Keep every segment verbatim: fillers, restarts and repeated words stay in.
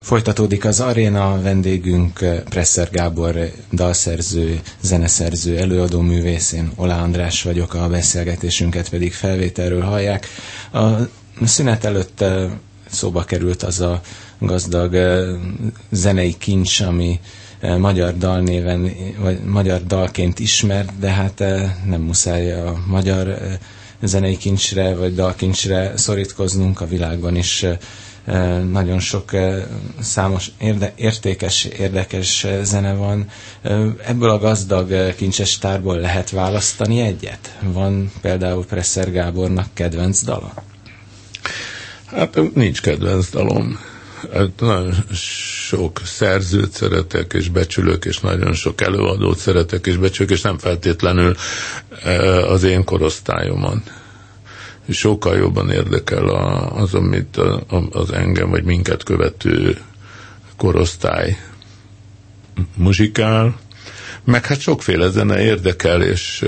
Folytatódik az Aréna, vendégünk Presser Gábor, dalszerző, zeneszerző, előadó művész, én Oláh András vagyok, a beszélgetésünket pedig felvételről hallják. A szünet előtt szóba került az a gazdag zenei kincs, ami magyar dalnéven, vagy magyar dalként ismert, de hát nem muszáj a magyar zenei kincsre, vagy dalkincsre szorítkoznunk, a világban is nagyon sok számos érde, értékes, érdekes zene van. Ebből a gazdag kincses tárból lehet választani egyet? Van például Presser Gábornak kedvenc dala? Hát nincs kedvenc dalom. Nagyon sok szerzőt szeretek és becsülök, és nagyon sok előadót szeretek és becsülök, és nem feltétlenül az én korosztályomon. Sokkal jobban érdekel az, amit az engem vagy minket követő korosztály muzsikál, meg hát sokféle zene érdekel, és,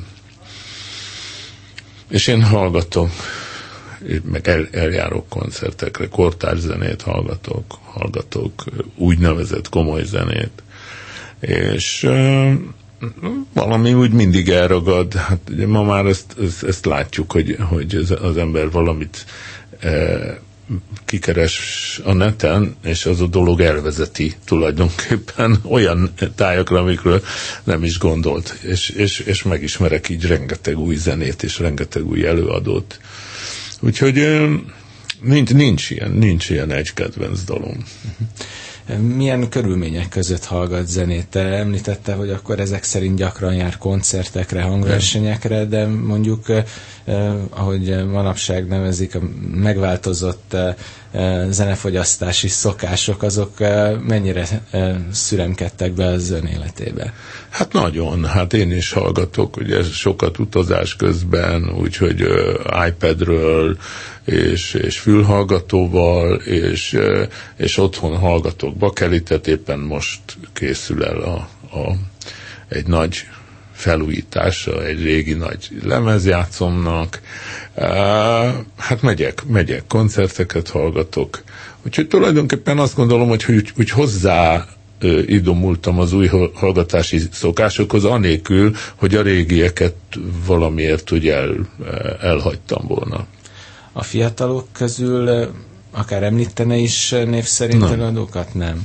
és én hallgatom, meg el, eljárok koncertekre, kortárs zenét hallgatok, hallgatok úgynevezett komoly zenét, és valami úgy mindig elragad. Hát ugye ma már ezt, ezt, ezt látjuk, hogy, hogy az ember valamit e, kikeres a neten, és az a dolog elvezeti tulajdonképpen olyan tájakra, amikről nem is gondolt, és, és, és megismerek így rengeteg új zenét, és rengeteg új előadót. Úgyhogy nincs, nincs ilyen, nincs ilyen egy kedvenc dalom. Milyen körülmények között hallgat zenét? Te említette, hogy akkor ezek szerint gyakran jár koncertekre, hangversenyekre, de mondjuk, eh, ahogy manapság nevezik, a megváltozott eh, zenefogyasztási szokások, azok eh, mennyire eh, szüremkedtek be az ön életébe? Hát nagyon, hát én is hallgatok, ugye sokat utazás közben, úgyhogy uh, iPadről, és, és fülhallgatóval, és, és otthon hallgatok bakelitet, éppen most készül el a, a, egy nagy felújítása, egy régi nagy lemezjátszomnak. Hát megyek, megyek, koncerteket hallgatok. Úgyhogy tulajdonképpen azt gondolom, hogy úgy, úgy hozzá idomultam az új hallgatási szokásokhoz, anélkül, hogy a régieket valamiért úgy el, elhagytam volna. A fiatalok közül akár említene is név szerint előadókat? Nem.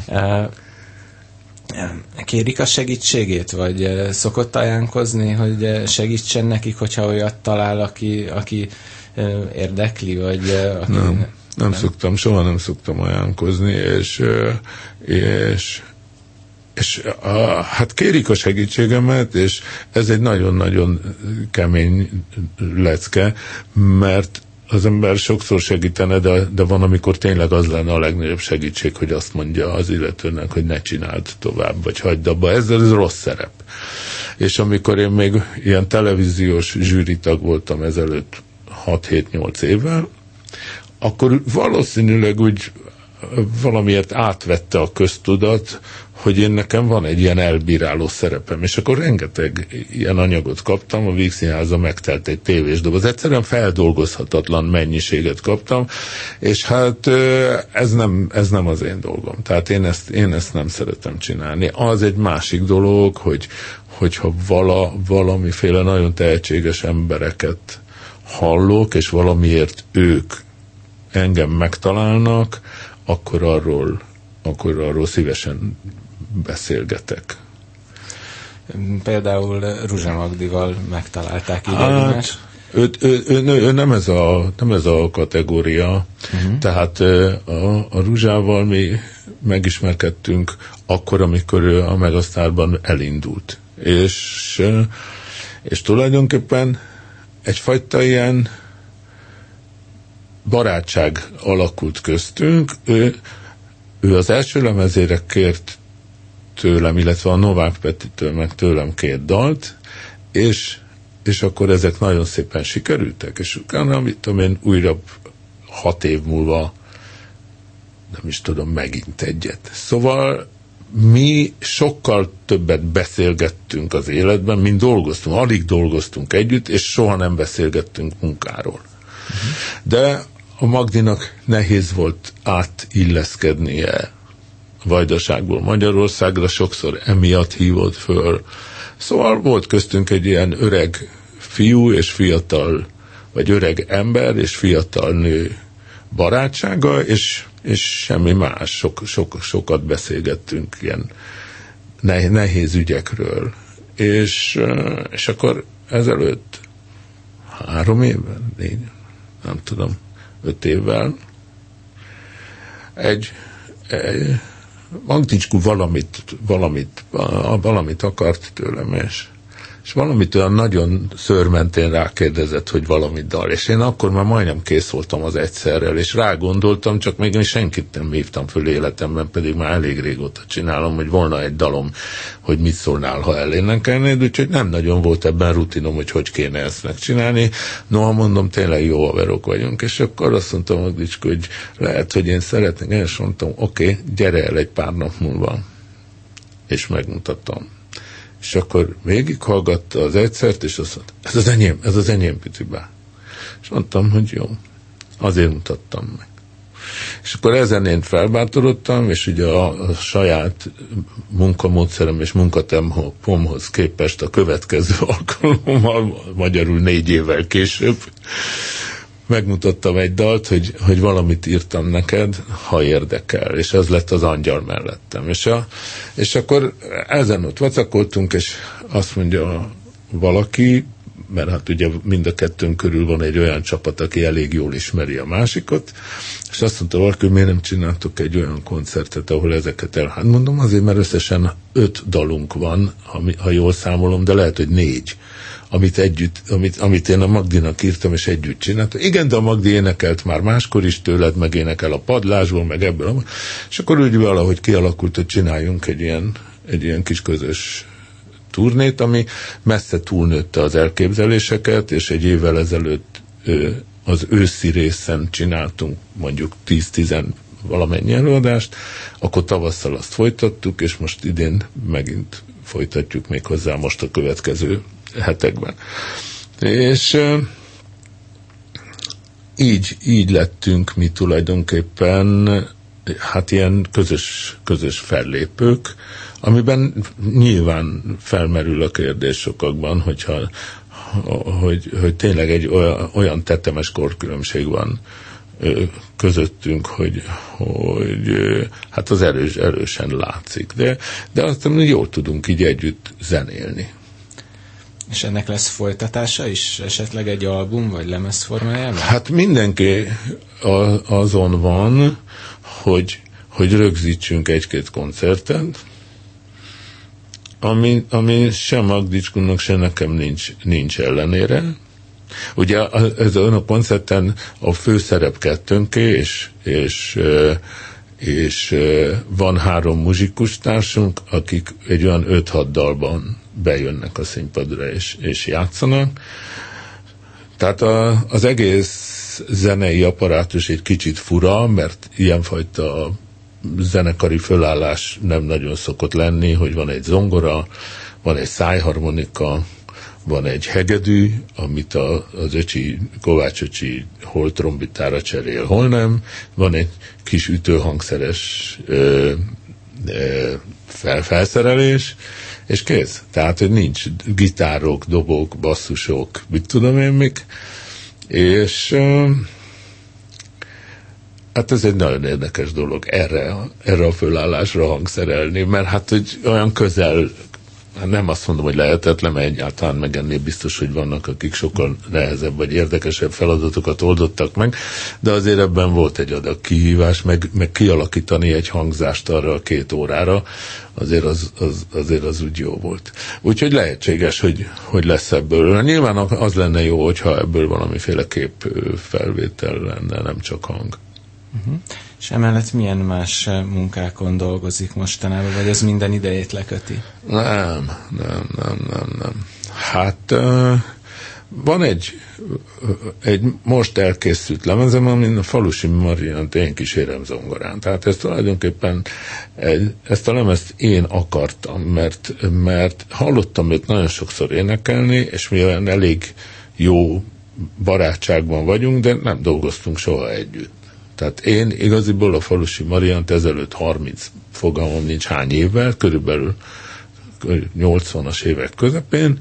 Kérik a segítségét, vagy szokott ajánlkozni, hogy segítsen nekik, hogyha olyat talál, aki, aki érdekli, vagy aki... Nem, nem, nem szoktam, soha nem szoktam ajánlkozni, és, és és a, hát kérik a segítségemet, és ez egy nagyon-nagyon kemény lecke, mert az ember sokszor segítene, de, de van, amikor tényleg az lenne a legnagyobb segítség, hogy azt mondja az illetőnek, hogy ne csináld tovább, vagy hagyd abba. Ez, ez rossz szerep. És amikor én még ilyen televíziós zsűritag voltam ezelőtt hat-hét-nyolc évvel, akkor valószínűleg úgy valamiért átvette a köztudat, hogy én nekem van egy ilyen elbíráló szerepem, és akkor rengeteg ilyen anyagot kaptam, a Vígszínháza megtelt egy tévésdoboz, egyszerűen feldolgozhatatlan mennyiséget kaptam, és hát ez nem, ez nem az én dolgom. Tehát én ezt, én ezt nem szeretem csinálni. Az egy másik dolog, hogy, hogyha vala, valamiféle nagyon tehetséges embereket hallok, és valamiért ők engem megtalálnak, akkor arról, akkor arról szívesen beszélgetek. Például Ruzsa Magdival megtalálták így hát, egymást? Ő, ő, ő, ő nem, ez a, nem ez a kategória. Uh-huh. Tehát a, a Ruzsával mi megismerkedtünk akkor, amikor ő a Megasztárban elindult. És, és tulajdonképpen egyfajta ilyen barátság alakult köztünk. Ő, ő az első lemezére kért tőlem, illetve a Novák Petitől meg tőlem két dalt, és, és akkor ezek nagyon szépen sikerültek, és utána, mit tudom én, újra hat év múlva nem is tudom, megint egyet. Szóval mi sokkal többet beszélgettünk az életben, mint dolgoztunk. Alig dolgoztunk együtt, és soha nem beszélgettünk munkáról. Uh-huh. De a Magdinak nehéz volt átilleszkednie Vajdaságból Magyarországra, sokszor emiatt hívott föl. Szóval volt köztünk egy ilyen öreg fiú és fiatal, vagy öreg ember és fiatal nő barátsága, és, és semmi más. Sok, sok, sokat beszélgettünk ilyen nehéz ügyekről. És, és akkor ezelőtt három évvel, négy, nem tudom, öt évvel egy, egy Magdicskó valamit, valamit, valamit akart tőlem, és, és valamit olyan nagyon szőrmentén rákérdezett, hogy valamit dal, és én akkor már majdnem kész voltam az egyszerrel, és rágondoltam, csak még senkit nem hívtam föl életemben, pedig már elég régóta csinálom, hogy volna egy dalom, hogy mit szólnál, ha elénekelnéd, úgyhogy nem nagyon volt ebben rutinom, hogy hogy kéne ezt megcsinálni. Noha mondom, tényleg jó haverok vagyunk, és akkor azt mondtam Magdicskó, hogy lehet, hogy én szeretnék, én is mondtam, oké, okay, gyere el egy pár nap múlva, és megmutattam. És akkor végighallgatta az egyszert, és azt mondta, ez az enyém, ez az enyém, Pitibá. És mondtam, hogy jó, azért mutattam meg. És akkor ezen én felbátorodtam, és ugye a, a saját munkamódszerem és munkatempomhoz képest a következő alkalommal, magyarul négy évvel később, megmutattam egy dalt, hogy, hogy valamit írtam neked, ha érdekel, és ez lett az Angyal mellettem. És, a, és akkor ezen ott vacakoltunk, és azt mondja valaki, mert hát ugye mind a kettőnk körül van egy olyan csapat, aki elég jól ismeri a másikat, és azt mondta valaki, hogy miért nem csináltok egy olyan koncertet, ahol ezeket el... Hát mondom, azért, mert összesen öt dalunk van, ha, ha jól számolom, de lehet, hogy négy, amit együtt, amit, amit én a Magdinak írtam, és együtt csináltam. Igen, de a Magdi énekelt már máskor is tőled, meg énekel a Padlásból, meg ebből. És akkor úgy valahogy kialakult, hogy csináljunk egy ilyen, egy ilyen kis közös turnét, ami messze túlnőtte az elképzeléseket, és egy évvel ezelőtt az őszi részen csináltunk mondjuk tíz-tíz valamennyi előadást, akkor tavasszal azt folytattuk, és most idén megint folytatjuk még hozzá most a következő hetekben. És így, így lettünk mi tulajdonképpen hát ilyen közös, közös fellépők, amiben nyilván felmerül a kérdés sokakban, hogyha, hogy, hogy tényleg egy olyan, olyan tetemes korkülönbség van közöttünk, hogy, hogy hát az erős, erősen látszik. De, de aztán jól tudunk így együtt zenélni. És ennek lesz folytatása is? Esetleg egy album, vagy lemez formájában? Hát mindenki azon van, hogy, hogy rögzítsünk egy-két koncertet, ami, ami sem Magdicskónak, sem nekem nincs, nincs ellenére. Ugye ez a koncerten a főszerep kettőnké, és, és, és van három muzsikus társunk, akik egy olyan öt-hat dalban bejönnek a színpadra és, és játszanak. Tehát a, az egész zenei apparátus egy kicsit fura, mert ilyenfajta zenekari fölállás nem nagyon szokott lenni, hogy van egy zongora, van egy szájharmonika, van egy hegedű, amit a, az öcsi, Kovács öcsi hol trombitára cserél, hol nem, van egy kis ütőhangszeres ö, ö, fel, felszerelés, és kész. Tehát, hogy nincs gitárok, dobok, basszusok, mit tudom én mik, és ö, hát ez egy nagyon érdekes dolog erre, erre a fölállásra hangszerelni, mert hát, hogy olyan közel, nem azt mondom, hogy lehetetlen, mert egyáltalán meg ennél biztos, hogy vannak, akik sokkal nehezebb vagy érdekesebb feladatokat oldottak meg, de azért ebben volt egy adag kihívás, meg, meg kialakítani egy hangzást arra a két órára, azért az, az, azért az úgy jó volt. Úgyhogy lehetséges, hogy, hogy lesz ebből. Nyilván az lenne jó, hogyha ebből valamiféle kép felvétel lenne, nem csak hang. Uh-huh. És emellett milyen más munkákon dolgozik mostanában, vagy ez minden idejét leköti? Nem, nem, nem, nem, nem. Hát uh, van egy, egy most elkészült lemezem, amin a Falusi Mariant én kísérem zongorán. Tehát ez tulajdonképpen egy, ezt a lemezt én akartam, mert, mert hallottam őt nagyon sokszor énekelni, és mi olyan elég jó barátságban vagyunk, de nem dolgoztunk soha együtt. Tehát én igaziból a Falusi Mariant ezelőtt harminc, fogalmam nincs hány évvel, körülbelül nyolcvanas évek közepén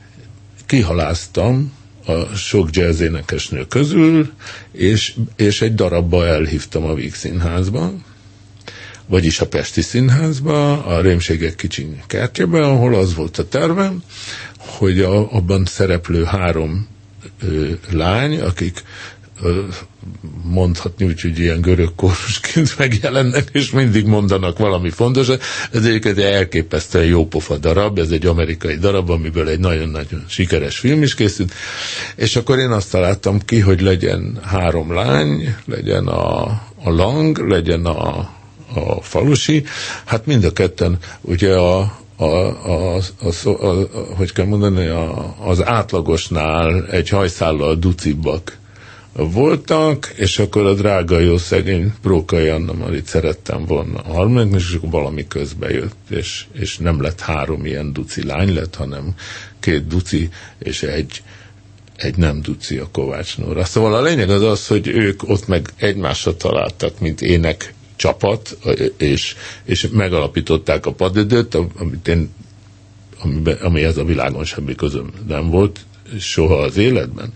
kihaláztam a sok jazz énekesnő közül, és, és egy darabba elhívtam a Víg Színházba, vagyis a Pesti Színházba, a Rémségek kicsiny kertjében, ahol az volt a tervem, hogy a, abban szereplő három ö, lány, akik ö, mondhatni úgy, hogy ilyen görög kórusként megjelennek, és mindig mondanak valami fontosat. Ez egyébként egy elképesztően jópofa darab, ez egy amerikai darab, amiből egy nagyon-nagyon sikeres film is készült, és akkor én azt találtam ki, hogy legyen három lány, legyen a, a Lang, legyen a, a Falusi, hát mind a ketten ugye a A, a, a, a, a, a, hogy kell mondani, a, az átlagosnál egy hajszállal ducibbak voltak, és akkor a drága jó szegény Prókai Anna Marit szerettem volna harmadiknak, és akkor valami közbe jött, és, és nem lett három ilyen duci lány lett, hanem két duci, és egy, egy nem duci, a Kovács Nóra. Szóval a lényeg az az, hogy ők ott meg egymásra találtak, mint ének csapat, és, és megalapították a Padödöt, amit én, amiben, amihez a világon semmi közöm nem volt, soha az életben.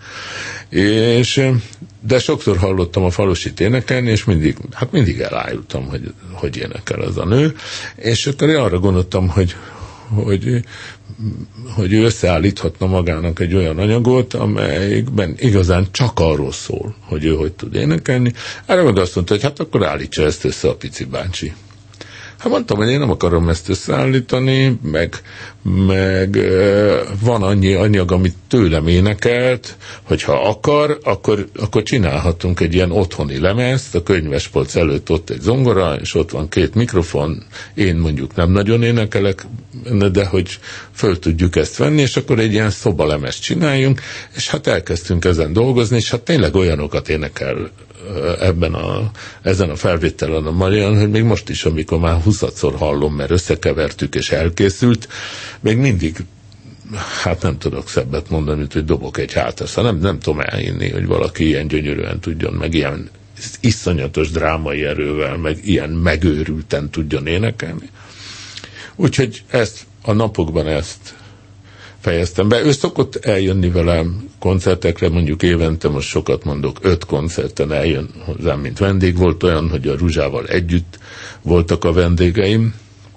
És, de sokszor hallottam a Falusit énekelni, és mindig, hát mindig elájultam, hogy, hogy énekel az a nő, és akkor én arra gondoltam, hogy, hogy, hogy ő összeállíthatna magának egy olyan anyagot, amelyikben igazán csak arról szól, hogy ő hogy tud énekelni. Erre meg azt mondta, hogy hát akkor állítsa ezt össze a Pici bácsi. Hát mondtam, hogy én nem akarom ezt összeállítani, meg, meg van annyi anyag, amit tőlem énekelt, hogyha akar, akkor, akkor csinálhatunk egy ilyen otthoni lemezt, a könyvespolc előtt ott egy zongora, és ott van két mikrofon, én mondjuk nem nagyon énekelek, de hogy föl tudjuk ezt venni, és akkor egy ilyen szobalemezt csináljunk, és hát elkezdtünk ezen dolgozni, és hát tényleg olyanokat énekel ebben a, ezen a felvételen a Marian, hogy még most is, amikor már huszadszor hallom, mert összekevertük és elkészült, még mindig, hát nem tudok szebbet mondani, mint hogy dobok egy hátra. Szóval nem, nem tudom elhinni, hogy valaki ilyen gyönyörűen tudjon, meg ilyen iszonyatos drámai erővel, meg ilyen megőrülten tudjon énekelni. Úgyhogy ezt a napokban ezt fejeztem be. Ő szokott eljönni velem koncertekre, mondjuk évente, most sokat mondok, öt koncerten eljön hozzám, mint vendég. Volt olyan, hogy a Ruzsával együtt voltak a vendégeim,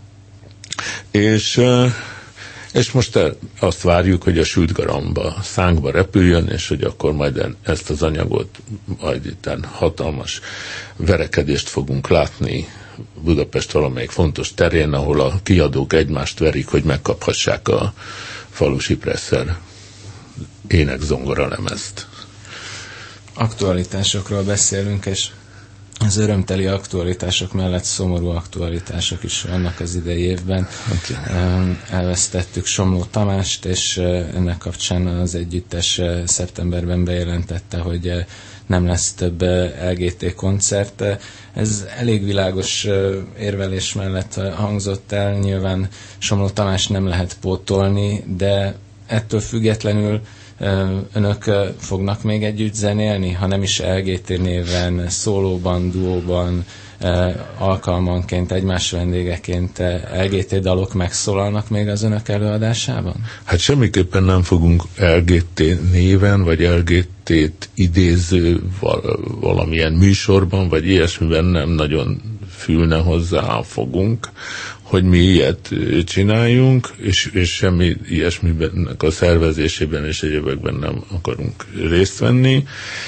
és, és most azt várjuk, hogy a Sült Garamba szánkba repüljön, és hogy akkor majd ezt az anyagot, majd itt hatalmas verekedést fogunk látni Budapest valamelyik fontos terén, ahol a kiadók egymást verik, hogy megkaphassák a Falusi Presser ének-zongora lemezt. Aktualitásokról beszélünk, és az örömteli aktualitások mellett szomorú aktualitások is vannak az idei évben. Okay. Elvesztettük Somló Tamást, és ennek kapcsán az együttes szeptemberben bejelentette, hogy nem lesz több el gé té koncert. Ez elég világos érvelés mellett hangzott el. Nyilván Somló Tamás nem lehet pótolni, de ettől függetlenül önök fognak még együtt zenélni, ha nem is el gé té néven, szólóban, duóban, alkalmanként, egymás vendégeként el gé té dalok megszólalnak még az önök előadásában? Hát semmiképpen nem fogunk el gé té néven, vagy el gé tét idéző valamilyen műsorban, vagy ilyesmiben nem nagyon fülne hozzá fogunk, hogy mi ilyet csináljunk, és, és semmi ilyesmiben a szervezésében és egyébekben nem akarunk részt venni.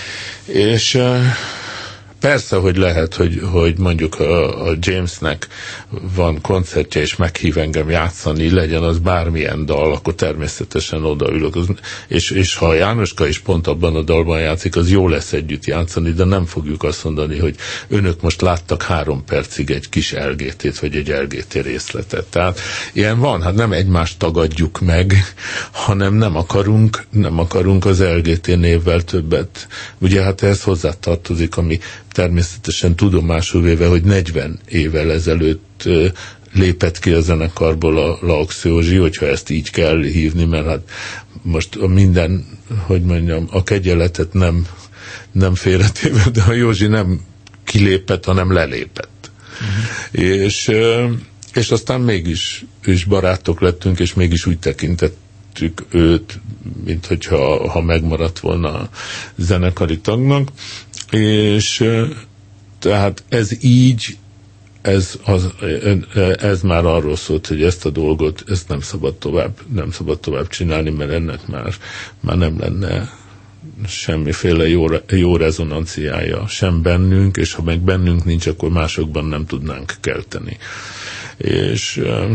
És persze, hogy lehet, hogy, hogy mondjuk a, a Jamesnek van koncertje, és meghív engem játszani, legyen az bármilyen dal, akkor természetesen odaülök. Az, és, és ha a Jánoska is pont abban a dalban játszik, az jó lesz együtt játszani, de nem fogjuk azt mondani, hogy önök most láttak három percig egy kis el gé tét, vagy egy el gé té részletet. Tehát ilyen van, hát nem egymást tagadjuk meg, hanem nem akarunk, nem akarunk az el gé té névvel többet. Ugye hát ez hozzátartozik, ami természetesen tudomásul véve, hogy negyven évvel ezelőtt lépett ki a zenekarból a Laux Józsi, hogyha ezt így kell hívni, mert hát most a minden, hogy mondjam, a kegyeletet nem, nem félretéve, de a Józsi nem kilépett, hanem lelépett. Uh-huh. És, és aztán mégis is barátok lettünk, és mégis úgy tekintettük őt, mint hogyha ha megmaradt volna a zenekari tagnak, és tehát ez így Ez, az, ez már arról szólt, hogy ezt a dolgot, ezt nem szabad tovább, nem szabad tovább csinálni, mert ennek már, már nem lenne semmiféle jó, jó rezonanciája sem bennünk, és ha meg bennünk nincs, akkor másokban nem tudnánk kelteni. És uh,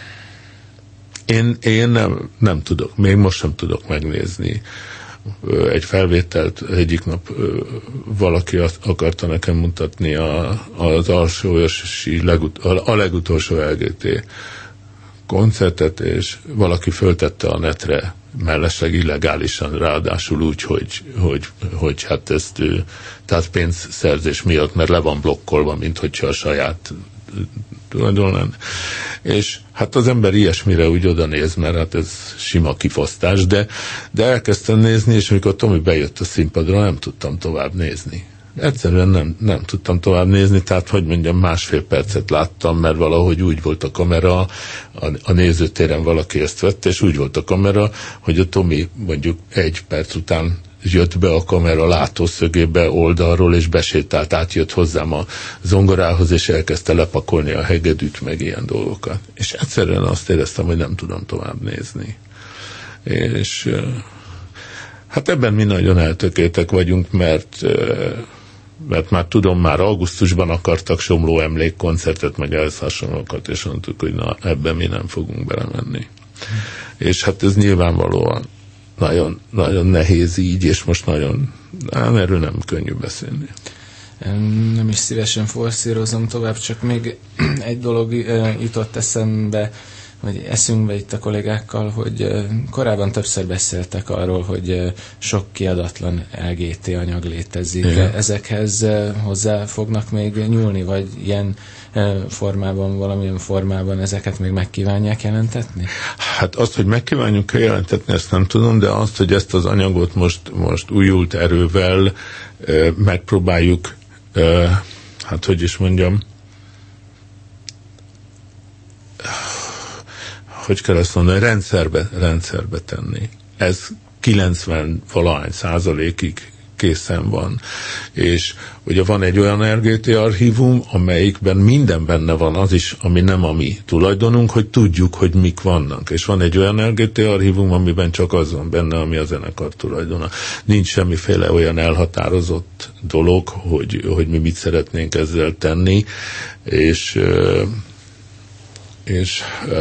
én, én nem, nem tudok, még most sem tudok megnézni egy felvételt, egyik nap valaki azt akarta nekem mutatni a, az alsóörsi legut, a legutolsó el gé té koncertet, és valaki föltette a netre mellesleg illegálisan, ráadásul úgy, hogy, hogy, hogy hát ezt tehát pénzszerzés miatt, mert le van blokkolva, mint hogyha a saját tulajdonlán. És hát az ember ilyesmire úgy oda néz, mert hát ez sima kifosztás, de, de elkezdtem nézni, és amikor Tomi bejött a színpadra, nem tudtam tovább nézni. Egyszerűen nem, nem tudtam tovább nézni, tehát hogy mondjam, másfél percet láttam, mert valahogy úgy volt a kamera, a, a nézőtéren valaki ezt vette, és úgy volt a kamera, hogy a Tomi mondjuk egy perc után jött be a kamera látószögébe oldalról, és besétált, átjött hozzám a zongorához, és elkezdte lepakolni a hegedűt, meg ilyen dolgokat. És egyszerűen azt éreztem, hogy nem tudom tovább nézni. És hát ebben mi nagyon eltökéltek vagyunk, mert, mert már tudom, már augusztusban akartak Somló emlékkoncertet, meg ehhez hasonlókat, és mondtuk, hogy na, ebben mi nem fogunk belemenni. Hmm. És hát ez nyilvánvalóan Nagyon, nagyon nehéz így, és most nagyon, ám erről nem könnyű beszélni. Nem is szívesen forszírozom tovább, csak még egy dolog jutott eszembe, vagy eszünkbe itt a kollégákkal, hogy korábban többször beszéltek arról, hogy sok kiadatlan el gé té anyag létezik. Igen. Ezekhez hozzá fognak még nyúlni, vagy ilyen formában, valamilyen formában ezeket még megkívánják jelentetni? Hát azt, hogy megkívánjuk jelentetni, ezt nem tudom, de azt, hogy ezt az anyagot most, most újult erővel megpróbáljuk, hát hogy is mondjam, hogy kell ezt mondani, rendszerbe, rendszerbe tenni. Ez kilencven valahány százalékig készen van. És ugye van egy olyan er gé té archívum, amelyikben minden benne van, az is, ami nem a mi tulajdonunk, hogy tudjuk, hogy mik vannak. És van egy olyan er gé té archívum, amiben csak az van benne, ami a zenekar tulajdona. Nincs semmiféle olyan elhatározott dolog, hogy, hogy mi mit szeretnénk ezzel tenni, és és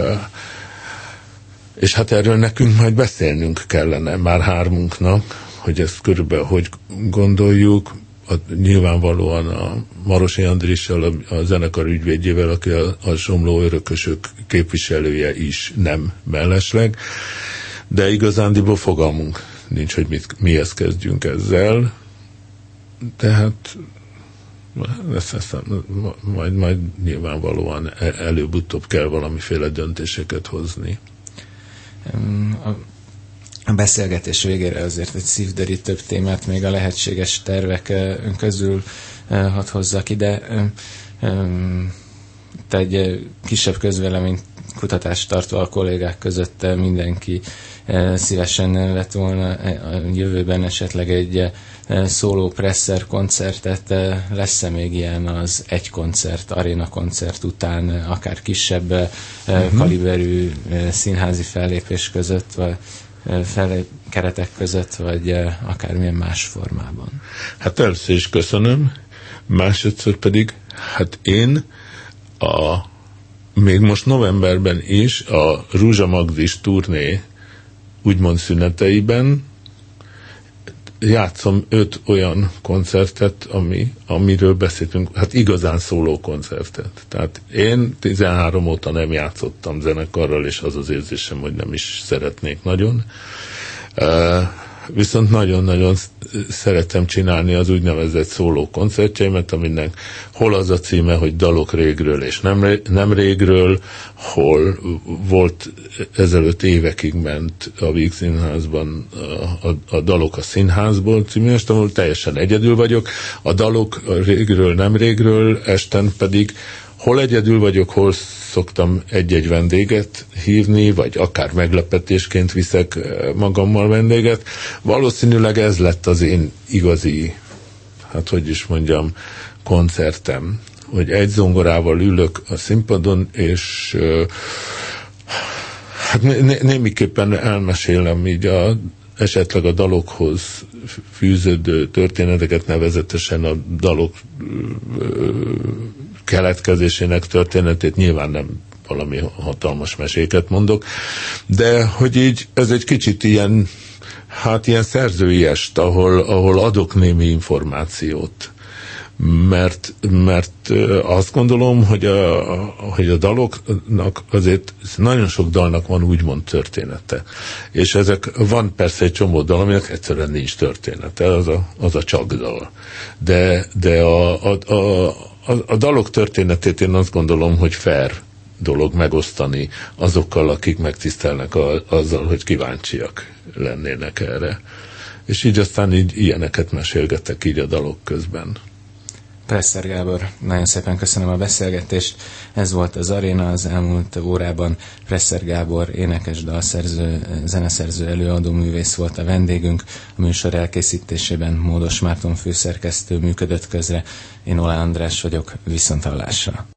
és hát erről nekünk majd beszélnünk kellene, már hármunknak, hogy ezt körülbelül hogy gondoljuk. A, nyilvánvalóan a Marosi Andrissal, a, a zenekar ügyvédjével, aki a, a Somló örökösök képviselője is nem mellesleg, de igazándiból fogalmunk nincs, hogy mit, mihez kezdjünk ezzel. Tehát ezt, ezt, majd, majd nyilvánvalóan előbb-utóbb kell valamiféle döntéseket hozni. A beszélgetés végére azért egy szívderítőbb témát még a lehetséges tervek közül hadd hozzak ide. Te egy kisebb közvélemény kutatást tartva a kollégák között mindenki szívesen lett volna a jövőben esetleg egy szóló Presser koncertet. Lesz-e még ilyen az egy koncert, aréna koncert után, akár kisebb uh-huh. kaliberű színházi fellépés között, vagy fel, keretek között, vagy akármilyen más formában? Hát először is köszönöm, másodszor pedig, hát én a, még most novemberben is a Rúzsa Magdis turné úgymond szüneteiben játszom öt olyan koncertet, ami, amiről beszéltünk, hát igazán szóló koncertet. Tehát én tizenhárom óta nem játszottam zenekarral, és az az érzésem, hogy nem is szeretnék nagyon. Uh, viszont nagyon-nagyon szeretem csinálni az úgynevezett szóló koncertjeimet, aminek hol az a címe, hogy dalok régről és nem, nem régről, hol volt ezelőtt évekig ment a Víg Színházban a, a, a Dalok a Színházból című este, ahol teljesen egyedül vagyok, a dalok régről, nem régről esten pedig hol egyedül vagyok, hol szoktam egy-egy vendéget hívni, vagy akár meglepetésként viszek magammal vendéget. Valószínűleg ez lett az én igazi, hát hogy is mondjam, koncertem, hogy egy zongorával ülök a színpadon, és hát né- némiképpen elmesélem így a, esetleg a dalokhoz fűződő történeteket, nevezetesen a dalok keletkezésének történetét, nyilván nem valami hatalmas meséket mondok, de hogy így ez egy kicsit ilyen, hát ilyen szerzői est, ahol, ahol adok némi információt. Mert, mert azt gondolom, hogy a, hogy a daloknak azért nagyon sok dalnak van úgymond története. És ezek, van persze egy csomó dal, aminek egyszerűen nincs története, az a, az a csak dal. De, de a, a, a, a, a dalok történetét én azt gondolom, hogy fair dolog megosztani azokkal, akik megtisztelnek a, azzal, hogy kíváncsiak lennének erre. És így aztán így ilyeneket mesélgetek így a dalok közben. Presser Gábor, nagyon szépen köszönöm a beszélgetést. Ez volt az Aréna, az elmúlt órában Presser Gábor, énekes, dalszerző, zeneszerző, előadó művész volt a vendégünk. A műsor elkészítésében Módos Márton főszerkesztő működött közre. Én Olá András vagyok, viszonthallásra.